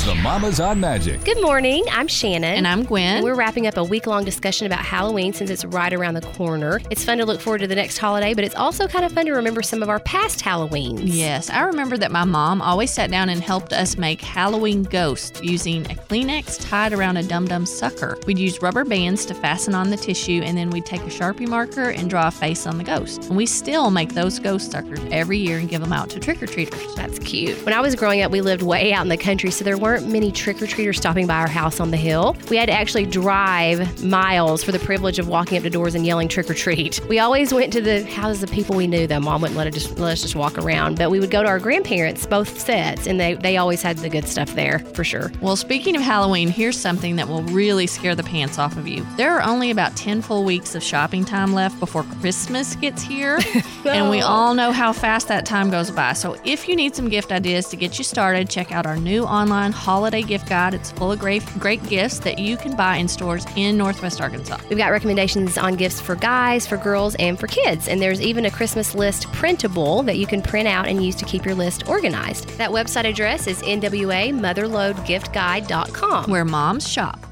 the Mamas on Magic. Good morning. I'm Shannon. And I'm Gwen. We're wrapping up a week-long discussion about Halloween since it's right around the corner. It's fun to look forward to the next holiday, but it's also kind of fun to remember some of our past Halloweens. Yes, I remember that my mom always sat down and helped us make Halloween ghosts using a Kleenex tied around a dum-dum sucker. We'd use rubber bands to fasten on the tissue, and then we'd take a Sharpie marker and draw a face on the ghost. And we still make those ghost suckers every year and give them out to trick-or-treaters. That's cute. When I was growing up, we lived way out in the country, so there weren't many trick-or-treaters stopping by our house on the hill. We had to actually drive miles for the privilege of walking up to doors and yelling trick-or-treat. We always went to the houses of people we knew, though. Mom wouldn't let us just walk around. But we would go to our grandparents, both sets, and they always had the good stuff there, for sure. Well, speaking of Halloween, here's something that will really scare the pants off of you. There are only about 10 full weeks of shopping time left before Christmas gets here. And we all know how fast that time goes by. So if you need some gift ideas to get you started, check out our new online holiday gift guide. It's full of great gifts that you can buy in stores in Northwest Arkansas. We've got recommendations on gifts for guys, for girls, and for kids. And there's even a Christmas list printable that you can print out and use to keep your list organized. That website address is nwamotherloadgiftguide.com. Where moms shop.